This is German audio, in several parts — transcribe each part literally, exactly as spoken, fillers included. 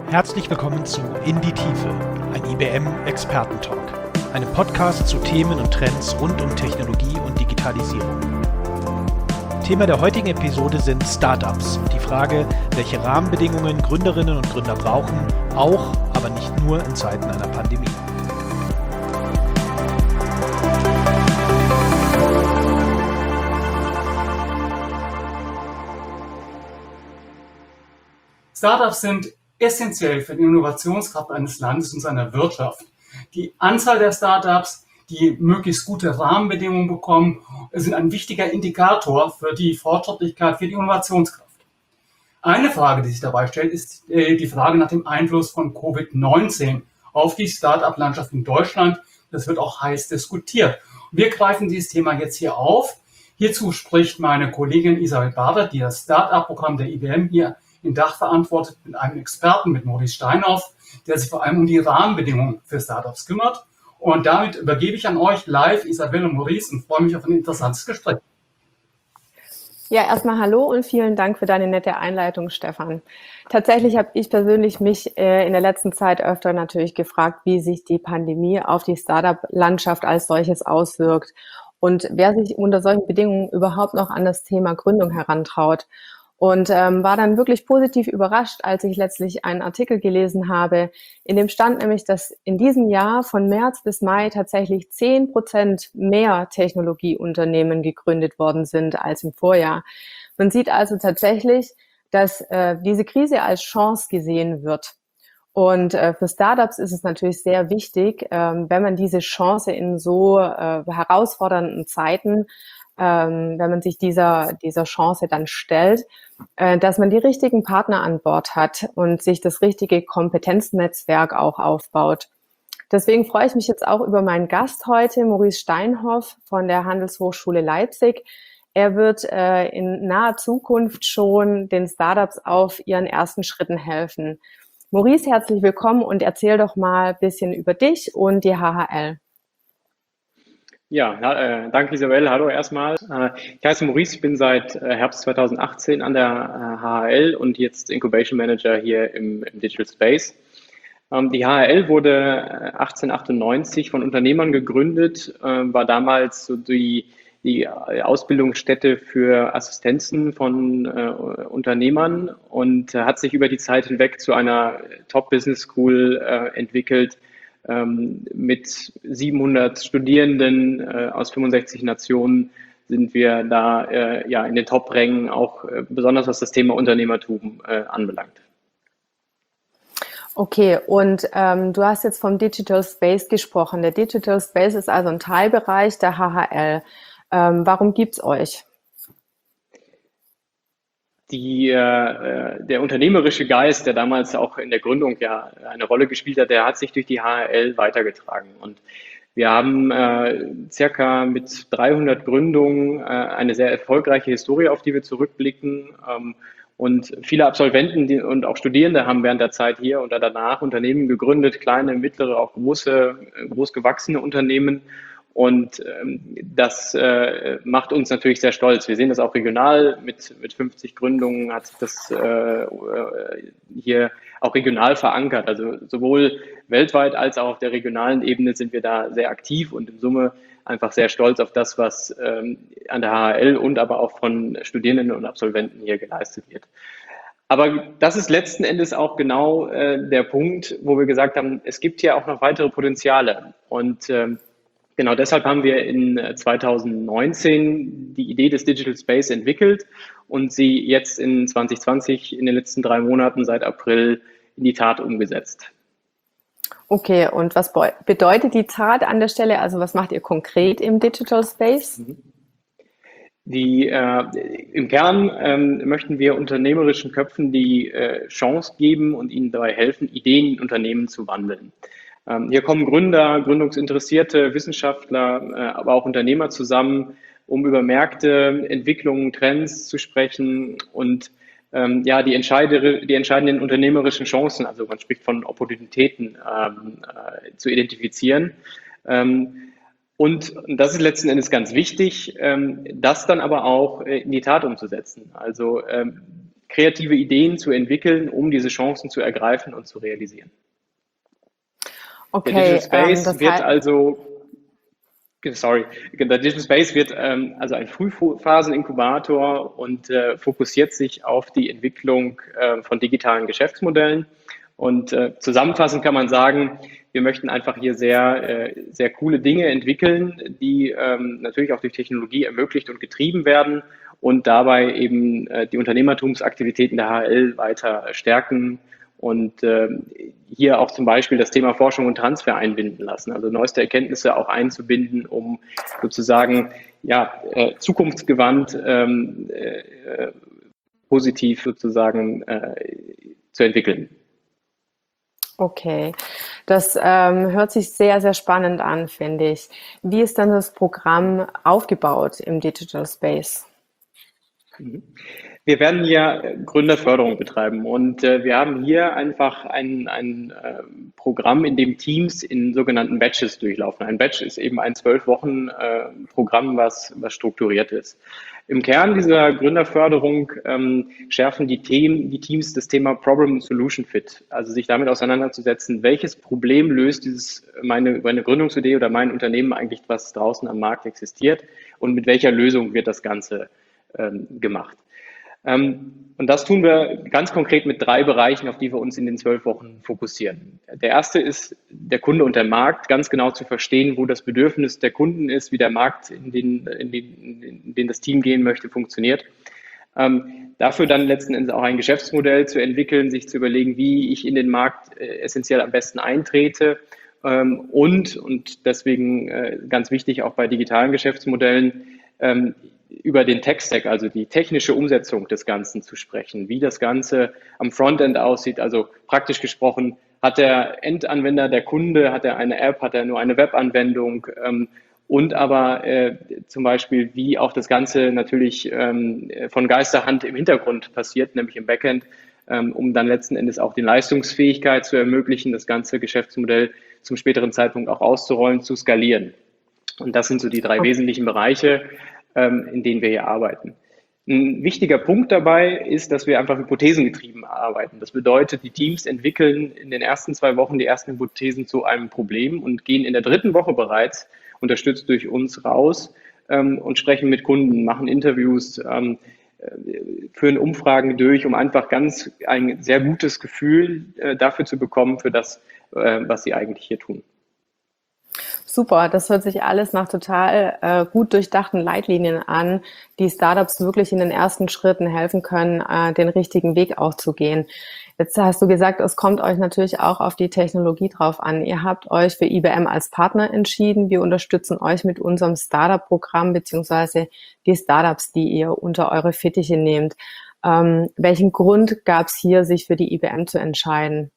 Herzlich willkommen zu In die Tiefe, ein I B M-Experten-Talk, einem Podcast zu Themen und Trends rund um Technologie und Digitalisierung. Thema der heutigen Episode sind Startups und die Frage, welche Rahmenbedingungen Gründerinnen und Gründer brauchen, auch, aber nicht nur in Zeiten einer Pandemie. Startups sind essentiell für die Innovationskraft eines Landes und seiner Wirtschaft. Die Anzahl der Startups, die möglichst gute Rahmenbedingungen bekommen, sind ein wichtiger Indikator für die Fortschrittlichkeit, für die Innovationskraft. Eine Frage, die sich dabei stellt, ist die Frage nach dem Einfluss von Covid neunzehn auf die Startup-Landschaft in Deutschland. Das wird auch heiß diskutiert. Wir greifen dieses Thema jetzt hier auf. Hierzu spricht meine Kollegin Isabel Bader, die das Startup-Programm der I B M hier in Dach verantwortet, mit einem Experten, mit Maurice Steinhoff, der sich vor allem um die Rahmenbedingungen für Startups kümmert. Und damit übergebe ich an euch live Isabel und Maurice und freue mich auf ein interessantes Gespräch. Ja, erstmal hallo und vielen Dank für deine nette Einleitung, Stefan. Tatsächlich habe ich persönlich mich äh, in der letzten Zeit öfter natürlich gefragt, wie sich die Pandemie auf die Startup-Landschaft als solches auswirkt und wer sich unter solchen Bedingungen überhaupt noch an das Thema Gründung herantraut. Und ähm, war dann wirklich positiv überrascht, als ich letztlich einen Artikel gelesen habe, in dem stand nämlich, dass in diesem Jahr von März bis Mai tatsächlich zehn Prozent mehr Technologieunternehmen gegründet worden sind als im Vorjahr. Man sieht also tatsächlich, dass äh, diese Krise als Chance gesehen wird. Und äh, für Startups ist es natürlich sehr wichtig, äh, wenn man diese Chance in so äh, herausfordernden Zeiten Ähm, wenn man sich dieser dieser Chance dann stellt, äh, dass man die richtigen Partner an Bord hat und sich das richtige Kompetenznetzwerk auch aufbaut. Deswegen freue ich mich jetzt auch über meinen Gast heute, Maurice Steinhoff von der Handelshochschule Leipzig. Er wird äh, in naher Zukunft schon den Startups auf ihren ersten Schritten helfen. Maurice, herzlich willkommen und erzähl doch mal ein bisschen über dich und die H H L. Ja, äh, danke Isabel. Hallo erstmal. Äh, ich heiße Maurice, ich bin seit äh, Herbst zweitausendachtzehn an der äh, H H L und jetzt Incubation Manager hier im, im Digital Space. Ähm, die H H L wurde äh, achtzehnhundertachtundneunzig von Unternehmern gegründet, äh, war damals so die, die Ausbildungsstätte für Assistenzen von äh, Unternehmern und äh, hat sich über die Zeit hinweg zu einer Top-Business-School äh, entwickelt, mit siebenhundert Studierenden äh, aus fünfundsechzig Nationen sind wir da äh, ja in den Top-Rängen, auch äh, besonders was das Thema Unternehmertum äh, anbelangt. Okay, und ähm, du hast jetzt vom Digital Space gesprochen. Der Digital Space ist also ein Teilbereich der H H L. Ähm, warum gibt's euch? Die, äh, der unternehmerische Geist, der damals auch in der Gründung ja eine Rolle gespielt hat, der hat sich durch die H H L weitergetragen. Und wir haben äh, circa mit dreihundert Gründungen äh, eine sehr erfolgreiche Historie, auf die wir zurückblicken. Ähm, und viele Absolventen die, und auch Studierende haben während der Zeit hier oder danach Unternehmen gegründet, kleine, mittlere, auch große, groß gewachsene Unternehmen. Und ähm, das äh, macht uns natürlich sehr stolz. Wir sehen das auch regional. Mit, mit fünfzig Gründungen hat sich das äh, hier auch regional verankert. Also sowohl weltweit als auch auf der regionalen Ebene sind wir da sehr aktiv und in Summe einfach sehr stolz auf das, was ähm, an der H H L und aber auch von Studierenden und Absolventen hier geleistet wird. Aber das ist letzten Endes auch genau äh, der Punkt, wo wir gesagt haben, es gibt hier auch noch weitere Potenziale. Und ähm, Genau deshalb haben wir in zweitausendneunzehn die Idee des Digital Space entwickelt und sie jetzt in zwanzig zwanzig in den letzten drei Monaten seit April in die Tat umgesetzt. Okay, und was bedeutet die Tat an der Stelle? Also was macht ihr konkret im Digital Space? Die, äh, im Kern ähm, möchten wir unternehmerischen Köpfen die äh, Chance geben und ihnen dabei helfen, Ideen in Unternehmen zu wandeln. Hier kommen Gründer, Gründungsinteressierte, Wissenschaftler, aber auch Unternehmer zusammen, um über Märkte, Entwicklungen, Trends zu sprechen und ähm, ja, die, entscheide, die entscheidenden unternehmerischen Chancen, also man spricht von Opportunitäten, ähm, äh, zu identifizieren. Ähm, und das ist letzten Endes ganz wichtig, ähm, das dann aber auch in die Tat umzusetzen. Also ähm, kreative Ideen zu entwickeln, um diese Chancen zu ergreifen und zu realisieren. Okay, der Digital Space ähm, das wird heißt, also, sorry, der Digital Space wird ähm, also ein Frühphasen-Inkubator und äh, fokussiert sich auf die Entwicklung äh, von digitalen Geschäftsmodellen. Und äh, zusammenfassend kann man sagen, wir möchten einfach hier sehr, äh, sehr coole Dinge entwickeln, die ähm, natürlich auch durch Technologie ermöglicht und getrieben werden und dabei eben äh, die Unternehmertumsaktivitäten der H H L weiter stärken und äh, hier auch zum Beispiel das Thema Forschung und Transfer einbinden lassen, also neueste Erkenntnisse auch einzubinden, um sozusagen ja, äh, zukunftsgewandt ähm, äh, positiv sozusagen äh, zu entwickeln. okay, das ähm, hört sich sehr, sehr spannend an, finde ich. Wie ist dann das Programm aufgebaut im Digital Space? Wir werden hier Gründerförderung betreiben und äh, wir haben hier einfach ein, ein äh, Programm, in dem Teams in sogenannten Batches durchlaufen. Ein Batch ist eben ein zwölf Wochen äh, Programm, was, was strukturiert ist. Im Kern dieser Gründerförderung ähm, schärfen die, Themen, die Teams das Thema Problem Solution Fit, also sich damit auseinanderzusetzen, welches Problem löst dieses meine, meine Gründungsidee oder mein Unternehmen eigentlich, was draußen am Markt existiert und mit welcher Lösung wird das Ganze ähm, gemacht. Und das tun wir ganz konkret mit drei Bereichen, auf die wir uns in den zwölf Wochen fokussieren. Der erste ist, der Kunde und der Markt ganz genau zu verstehen, wo das Bedürfnis der Kunden ist, wie der Markt, in den, in den, in den das Team gehen möchte, funktioniert. Ähm, dafür dann letzten Endes auch ein Geschäftsmodell zu entwickeln, sich zu überlegen, wie ich in den Markt äh, essentiell am besten eintrete ähm, und, und deswegen äh, ganz wichtig auch bei digitalen Geschäftsmodellen, ähm, über den Tech-Stack, also die technische Umsetzung des Ganzen zu sprechen, wie das Ganze am Frontend aussieht, also praktisch gesprochen, hat der Endanwender, der Kunde, hat er eine App, hat er nur eine Webanwendung ähm, und aber äh, zum Beispiel, wie auch das Ganze natürlich ähm, von Geisterhand im Hintergrund passiert, nämlich im Backend, ähm, um dann letzten Endes auch die Leistungsfähigkeit zu ermöglichen, das ganze Geschäftsmodell zum späteren Zeitpunkt auch auszurollen, zu skalieren. Und das sind so die drei okay. wesentlichen Bereiche, in denen wir hier arbeiten. Ein wichtiger Punkt dabei ist, dass wir einfach hypothesengetrieben arbeiten. Das bedeutet, die Teams entwickeln in den ersten zwei Wochen die ersten Hypothesen zu einem Problem und gehen in der dritten Woche bereits, unterstützt durch uns, raus ähm, und sprechen mit Kunden, machen Interviews, ähm, führen Umfragen durch, um einfach ganz ein sehr gutes Gefühl äh, dafür zu bekommen, für das, äh, was sie eigentlich hier tun. Super, das hört sich alles nach total äh, gut durchdachten Leitlinien an, die Startups wirklich in den ersten Schritten helfen können, äh, den richtigen Weg auch zu gehen. Jetzt hast du gesagt, es kommt euch natürlich auch auf die Technologie drauf an. Ihr habt euch für I B M als Partner entschieden. Wir unterstützen euch mit unserem Startup-Programm beziehungsweise die Startups, die ihr unter eure Fittiche nehmt. Ähm, welchen Grund gab es hier, sich für die I B M zu entscheiden?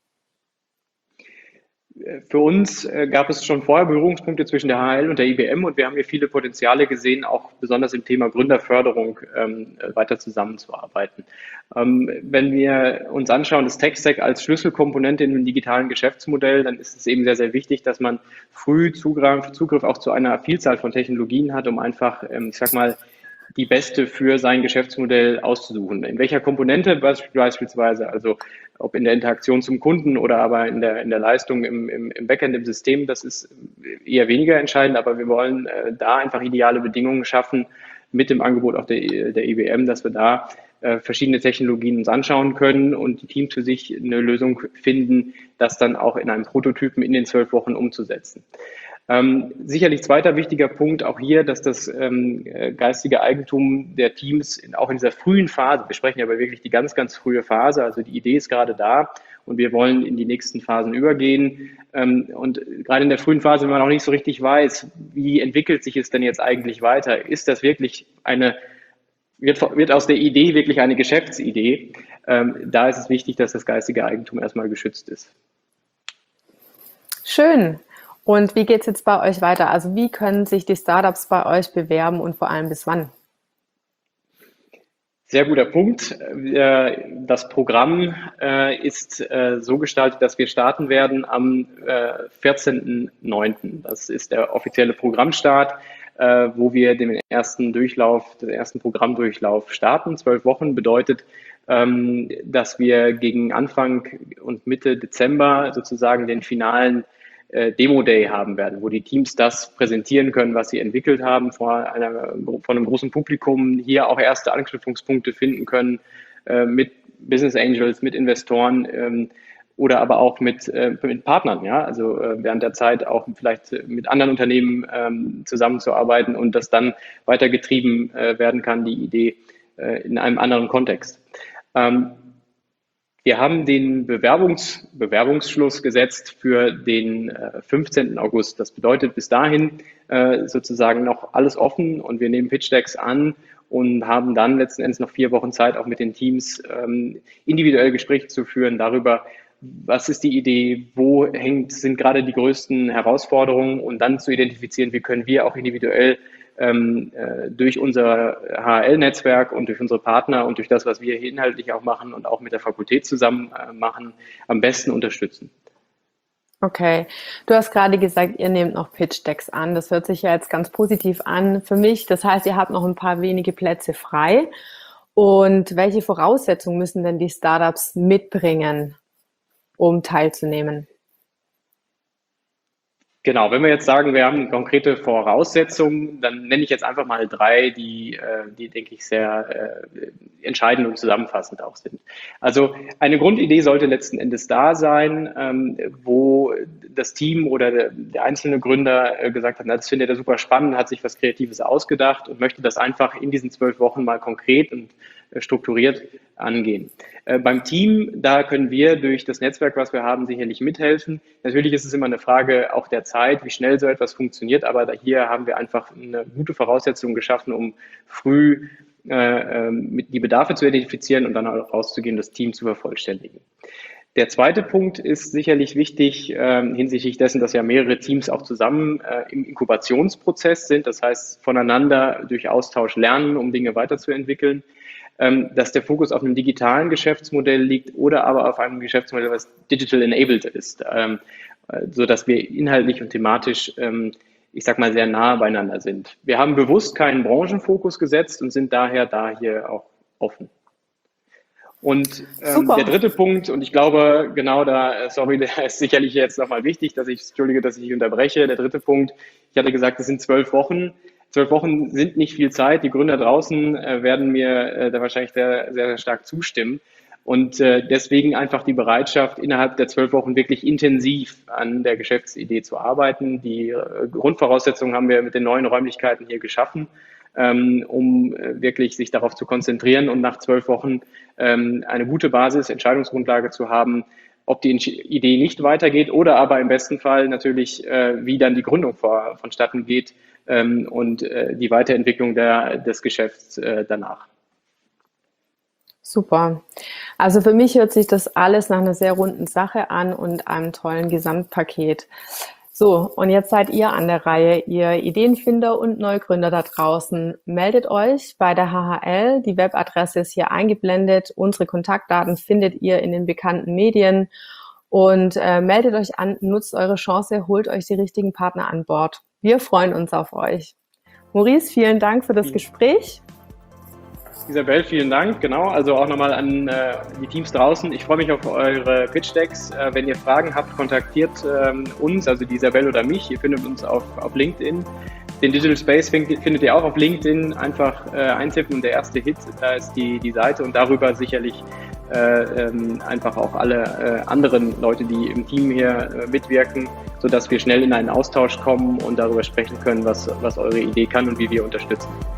Für uns äh, gab es schon vorher Berührungspunkte zwischen der H H L und der I B M und wir haben hier viele Potenziale gesehen, auch besonders im Thema Gründerförderung ähm, weiter zusammenzuarbeiten. Ähm, wenn wir uns anschauen, das Tech-Stack als Schlüsselkomponente in einem digitalen Geschäftsmodell, dann ist es eben sehr, sehr wichtig, dass man früh Zugriff, Zugriff auch zu einer Vielzahl von Technologien hat, um einfach, ähm, ich sag mal, die beste für sein Geschäftsmodell auszusuchen. In welcher Komponente beispielsweise, also ob in der Interaktion zum Kunden oder aber in der, in der Leistung im, im, im Backend, im System, das ist eher weniger entscheidend, aber wir wollen äh, da einfach ideale Bedingungen schaffen mit dem Angebot auch der, der I B M, dass wir da äh, verschiedene Technologien uns anschauen können und die Teams für sich eine Lösung finden, das dann auch in einem Prototypen in den zwölf Wochen umzusetzen. Ähm, sicherlich zweiter wichtiger Punkt auch hier, dass das ähm, geistige Eigentum der Teams in, auch in dieser frühen Phase, wir sprechen ja aber wirklich die ganz, ganz frühe Phase, also die Idee ist gerade da und wir wollen in die nächsten Phasen übergehen. Ähm, und gerade in der frühen Phase, wenn man noch nicht so richtig weiß, wie entwickelt sich es denn jetzt eigentlich weiter, ist das wirklich eine, wird, wird aus der Idee wirklich eine Geschäftsidee? Ähm, da ist es wichtig, dass das geistige Eigentum erstmal geschützt ist. Schön. Und wie geht es jetzt bei euch weiter? Also wie können sich die Startups bei euch bewerben und vor allem bis wann? Sehr guter Punkt. Das Programm ist so gestaltet, dass wir starten werden am vierzehnten neunten Das ist der offizielle Programmstart, wo wir den ersten Durchlauf, den ersten Programmdurchlauf starten. Zwölf Wochen bedeutet, ähm, dass wir gegen Anfang und Mitte Dezember sozusagen den finalen äh, Demo-Day haben werden, wo die Teams das präsentieren können, was sie entwickelt haben, vor, einer, vor einem großen Publikum, hier auch erste Anknüpfungspunkte finden können äh, mit Business Angels, mit Investoren, ähm, oder aber auch mit, äh, mit Partnern, ja, also äh, während der Zeit auch vielleicht mit anderen Unternehmen ähm, zusammenzuarbeiten und das dann weitergetrieben äh, werden kann, die Idee äh, in einem anderen Kontext. Ähm, wir haben den Bewerbungs, Bewerbungsschluss gesetzt für den äh, fünfzehnten August. Das bedeutet bis dahin äh, sozusagen noch alles offen und wir nehmen Pitch Decks an und haben dann letzten Endes noch vier Wochen Zeit, auch mit den Teams ähm, individuell Gespräche zu führen darüber, was ist die Idee, wo hängt, sind gerade die größten Herausforderungen und dann zu identifizieren, wie können wir auch individuell ähm, äh, durch unser H H L-Netzwerk und durch unsere Partner und durch das, was wir hier inhaltlich auch machen und auch mit der Fakultät zusammen äh, machen, am besten unterstützen. Okay, du hast gerade gesagt, ihr nehmt noch Pitch-Decks an. Das hört sich ja jetzt ganz positiv an für mich. Das heißt, ihr habt noch ein paar wenige Plätze frei. Und welche Voraussetzungen müssen denn die Startups mitbringen, um teilzunehmen? Genau, wenn wir jetzt sagen, wir haben konkrete Voraussetzungen, dann nenne ich jetzt einfach mal drei, die, die denke ich, sehr äh, entscheidend und zusammenfassend auch sind. Also eine Grundidee sollte letzten Endes da sein, ähm, wo das Team oder der, der einzelne Gründer äh, gesagt hat, na, das findet er super spannend, hat sich was Kreatives ausgedacht und möchte das einfach in diesen zwölf Wochen mal konkret und äh, strukturiert angehen. Äh, beim Team, da können wir durch das Netzwerk, was wir haben, sicherlich mithelfen. Natürlich ist es immer eine Frage auch der Zeit, wie schnell so etwas funktioniert, aber hier haben wir einfach eine gute Voraussetzung geschaffen, um früh äh, mit die Bedarfe zu identifizieren und dann auch rauszugehen, das Team zu vervollständigen. Der zweite Punkt ist sicherlich wichtig äh, hinsichtlich dessen, dass ja mehrere Teams auch zusammen äh, im Inkubationsprozess sind, das heißt voneinander durch Austausch lernen, um Dinge weiterzuentwickeln, ähm, dass der Fokus auf einem digitalen Geschäftsmodell liegt oder aber auf einem Geschäftsmodell, was digital enabled ist, ähm, so dass wir inhaltlich und thematisch, ähm, ich sag mal, sehr nah beieinander sind. Wir haben bewusst keinen Branchenfokus gesetzt und sind daher da hier auch offen. Und ähm, der dritte Punkt, und ich glaube, genau da, sorry, der ist sicherlich jetzt nochmal wichtig, dass ich, entschuldige, dass ich unterbreche. Der dritte Punkt, ich hatte gesagt, es sind zwölf Wochen. Zwölf Wochen sind nicht viel Zeit. Die Gründer draußen äh, werden mir äh, da wahrscheinlich sehr, sehr stark zustimmen. Und äh, deswegen einfach die Bereitschaft, innerhalb der zwölf Wochen wirklich intensiv an der Geschäftsidee zu arbeiten. Die äh, Grundvoraussetzungen haben wir mit den neuen Räumlichkeiten hier geschaffen, ähm, um äh, wirklich sich darauf zu konzentrieren und nach zwölf Wochen ähm, eine gute Basis, Entscheidungsgrundlage zu haben, ob die Idee nicht weitergeht oder aber im besten Fall natürlich, äh, wie dann die Gründung vor, vonstatten geht ähm, und äh, die Weiterentwicklung der, des Geschäfts äh, danach. Super. Also für mich hört sich das alles nach einer sehr runden Sache an und einem tollen Gesamtpaket. So, und jetzt seid ihr an der Reihe, ihr Ideenfinder und Neugründer da draußen. Meldet euch bei der H H L. Die Webadresse ist hier eingeblendet. Unsere Kontaktdaten findet ihr in den bekannten Medien. Und äh, meldet euch an, nutzt eure Chance, holt euch die richtigen Partner an Bord. Wir freuen uns auf euch. Maurice, vielen Dank für das Gespräch. Isabel, vielen Dank. Genau, also auch nochmal an äh, die Teams draußen. Ich freue mich auf eure Pitch-Decks. Äh, wenn ihr Fragen habt, kontaktiert ähm, uns, also die Isabel oder mich. Ihr findet uns auf, auf LinkedIn. Den Digital Space findet, findet ihr auch auf LinkedIn. Einfach äh, eintippen und der erste Hit, da ist die, die Seite und darüber sicherlich äh, ähm, einfach auch alle äh, anderen Leute, die im Team hier äh, mitwirken, sodass wir schnell in einen Austausch kommen und darüber sprechen können, was, was eure Idee kann und wie wir unterstützen.